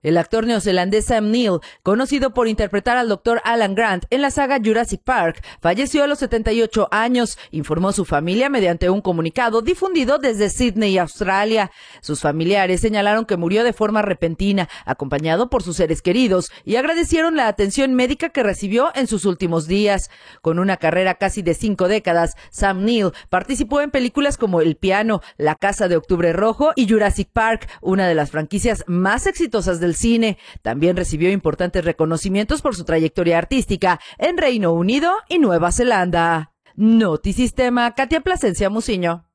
El actor neozelandés Sam Neill, conocido por interpretar al Dr. Alan Grant en la saga Jurassic Park, falleció a los 78 años, informó su familia mediante un comunicado difundido desde Sydney, Australia. Sus familiares señalaron que murió de forma repentina, acompañado por sus seres queridos, y agradecieron la atención médica que recibió en sus últimos días. Con una carrera casi de 5 décadas, Sam Neill participó en películas como El piano, La casa de Octubre Rojo y Jurassic Park, una de las franquicias más exitosas del cine. También recibió importantes reconocimientos por su trayectoria artística en Reino Unido y Nueva Zelanda. Notisistema, Katia Plasencia Muciño.